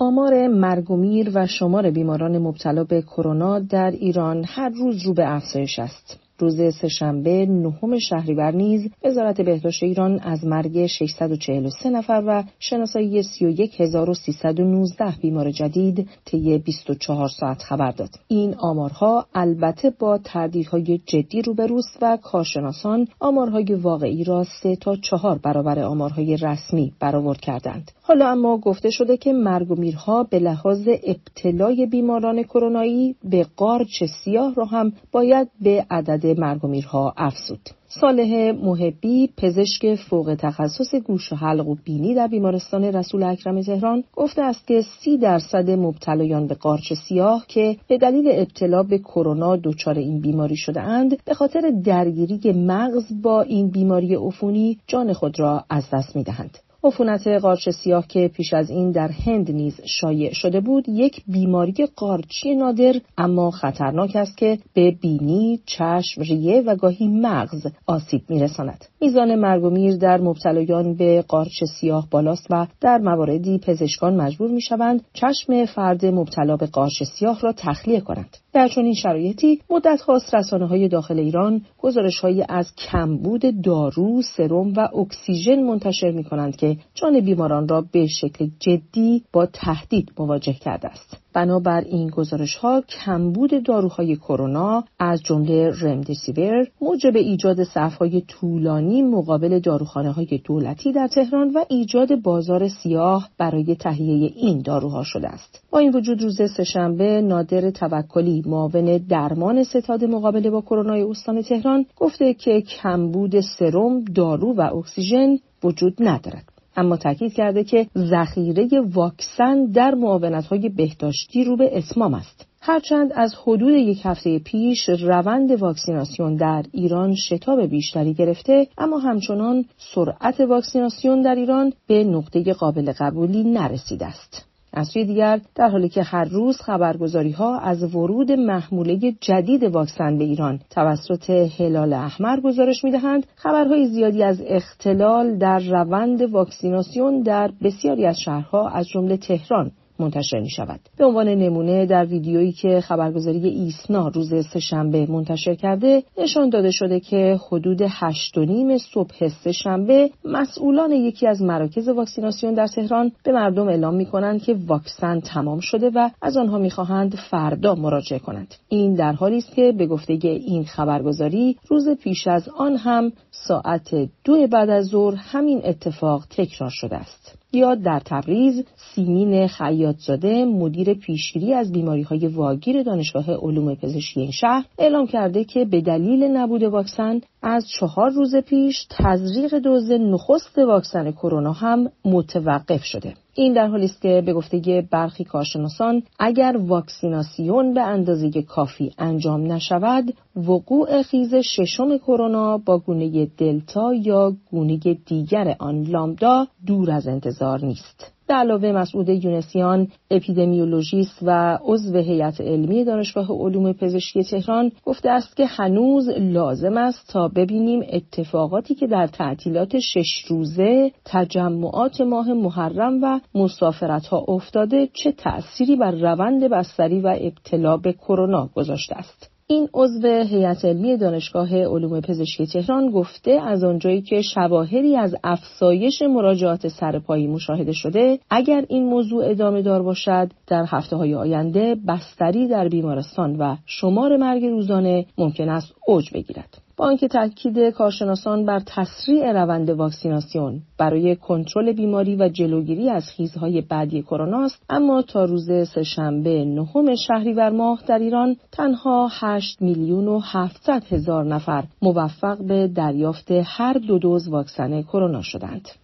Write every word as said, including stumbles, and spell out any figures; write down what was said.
آمار مرگ و میر و شمار بیماران مبتلا به کرونا در ایران هر روز رو به افزایش است. روز سه‌شنبه نهم شهریور نیز وزارت بهداشت ایران از مرگ ششصد و چهل و سه نفر و شناسایی سی و یک هزار و سیصد و نوزده بیمار جدید طی بیست و چهار ساعت خبر داد. این آمارها البته با تردیدهای جدی روبروست و کارشناسان آمارهای واقعی را سه تا چهار برابر آمارهای رسمی برآورد کردند. حالا اما گفته شده که مرگ و میرها به لحاظ ابتلای بیماران کرونایی به قارچ سیاه را هم باید به عدد مرگ و میرها افزود. صالح محبی، پزشک فوق تخصص گوش و حلق و بینی در بیمارستان رسول اکرم تهران، گفته است که سی درصد مبتلایان به قارچ سیاه که به دلیل ابتلا به کرونا دچار این بیماری شده اند، به خاطر درگیری مغز با این بیماری عفونی جان خود را از دست می‌دهند. عفونت قارچ سیاه که پیش از این در هند نیز شایع شده بود، یک بیماری قارچی نادر اما خطرناک است که به بینی، چشم، ریه و گاهی مغز آسیب می‌رساند. میزان مرگ و میر در مبتلایان به قارچ سیاه بالاست و در مواردی پزشکان مجبور می‌شوند چشم فرد مبتلا به قارچ سیاه را تخلیه کنند. در چنین شرایطی مدت هاست رسانه‌های داخل ایران گزارش‌هایی از کمبود دارو، سرم و اکسیژن منتشر می‌کنند که جان بیماران را به شکل جدی با تهدید مواجه کرده است. بنابر این گزارش‌ها کمبود داروهای کرونا از جمله رمدیسیویر موجب ایجاد صف‌های طولانی مقابل داروخانه‌های دولتی در تهران و ایجاد بازار سیاه برای تهیه این داروها شده است. با این وجود روز سه‌شنبه نادر توکلی، معاون درمان ستاد مقابله با کرونا استان تهران، گفته که کمبود سرم، دارو و اکسیژن وجود ندارد. اما تاکید کرده که ذخیره واکسن در معاونت‌های بهداشتی رو به اتمام است. هرچند از حدود یک هفته پیش روند واکسیناسیون در ایران شتاب بیشتری گرفته، اما همچنان سرعت واکسیناسیون در ایران به نقطه قابل قبولی نرسیده است. از سوی دیگر در حالی که هر روز خبرگزاری‌ها از ورود محموله جدید واکسن به ایران توسط هلال احمر گزارش می‌دهند، خبرهای زیادی از اختلال در روند واکسیناسیون در بسیاری از شهرها از جمله تهران منتشر می شود. به عنوان نمونه در ویدیویی که خبرگزاری ایسنا روز سه‌شنبه منتشر کرده نشان داده شده که حدود هشت و نیم صبح سه‌شنبه مسئولان یکی از مراکز واکسیناسیون در تهران به مردم اعلام می کنند که واکسن تمام شده و از آنها می خواهند فردا مراجعه کنند. این در حالی است که به گفته این خبرگزاری روز پیش از آن هم ساعت دو بعد از ظهر همین اتفاق تکرار شده است. یا در تبریز سیمین خیاط‌زاده مدیر پیشگیری از بیماری‌های واگیر دانشگاه علوم پزشکی این شهر اعلام کرده که به دلیل نبود واکسن از چهار روز پیش تزریق دوز نخست واکسن کرونا هم متوقف شده. این در حالی است که به گفته برخی کارشناسان اگر واکسیناسیون به اندازه کافی انجام نشود، وقوع خیز ششم کرونا با گونه دلتا یا گونه دیگر آن لامدا دور از انتظار نیست. به علاوه مسعود یونسیان، اپیدمیولوژیست و عضو هیئت علمی دانشگاه علوم پزشکی تهران گفته است که هنوز لازم است تا ببینیم اتفاقاتی که در تعطیلات شش روزه، تجمعات ماه محرم و مسافرت‌ها افتاده چه تأثیری بر روند بستری و ابتلا به کرونا گذاشته است. این عضو هیئت علمی دانشگاه علوم پزشکی تهران گفته از آنجایی که شواهدی از افزایش مراجعات سرپایی مشاهده شده، اگر این موضوع ادامه دار باشد، در هفته‌های آینده بستری در بیمارستان و شمار مرگ روزانه ممکن است اوج بگیرد. با آنکه تاکید کارشناسان بر تسریع روند واکسیناسیون برای کنترل بیماری و جلوگیری از خیزهای بعدی کرونا است، اما تا روز سه‌شنبه نهم شهریور ماه در ایران تنها هشت میلیون و هفتصد هزار نفر موفق به دریافت هر دو دوز واکسن کرونا شدند.